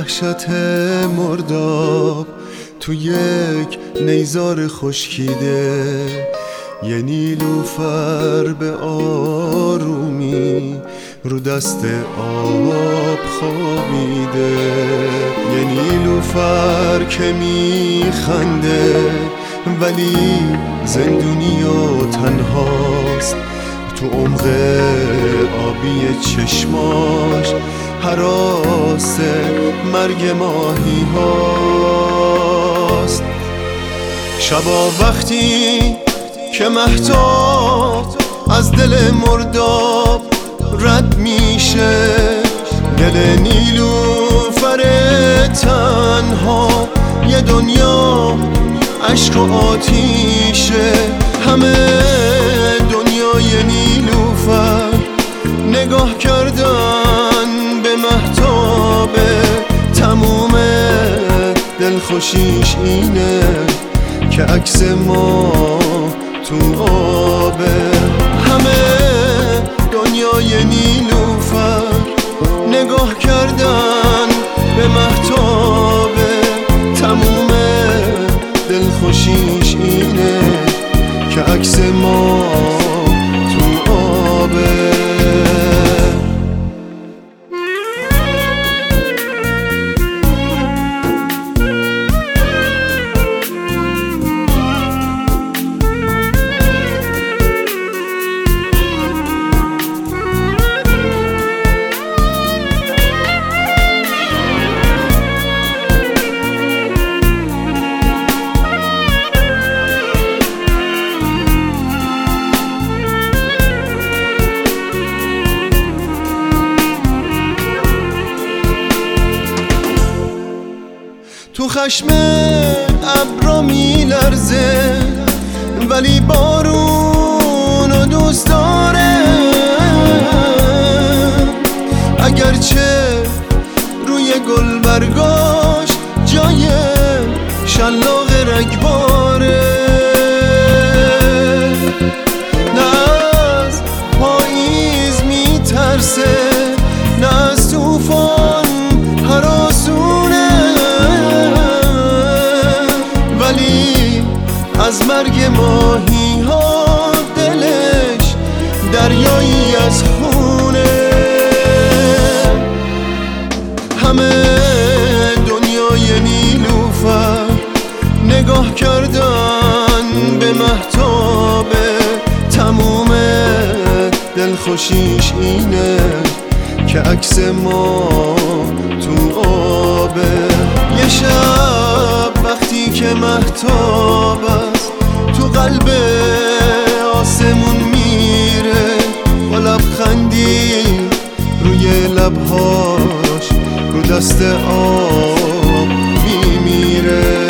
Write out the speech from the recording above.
وحشت مرداب تو یک نیزار خشکیده، یه نیلوفر به آرومی رو دست آب خوابیده. یه نیلوفر که میخنده ولی زندونی و تنهاست، تو عمق آبی چشماش هراس مرگ ماهی هاست. شبا وقتی که مهتاب از دل مرداب رد میشه، دل نیلوفر تنها یه دنیا عشق و آتیشه. همه دنیای نیلوفر نگاه کردن به مهتاب، تموم دلخوشیش اینه که عکس ما تو آبه. همه دنیای نیلوفر نگاه کردن به مهتاب، تموم دلخوشیش اینه که عکس ما تو آبه. تو خشم ابرا میلرزه ولی بارونو دوست داره، اگرچه روی گلبرگاش جای شلاق رگباره. نه از پاییز میترسه، نه از طوفان هراسونه، ولی از مرگ ماهی ها دلش دریایی از خونه. همه دنیای نیلوفر نگاه کردن به مهتاب، تموم دلخوشیش اینه که عکس ما تو آبه. یه شب وقتی که مهتاب است تو قلب آسمون میره، با لبخندی روی لبهاش رو دست آب میمیره.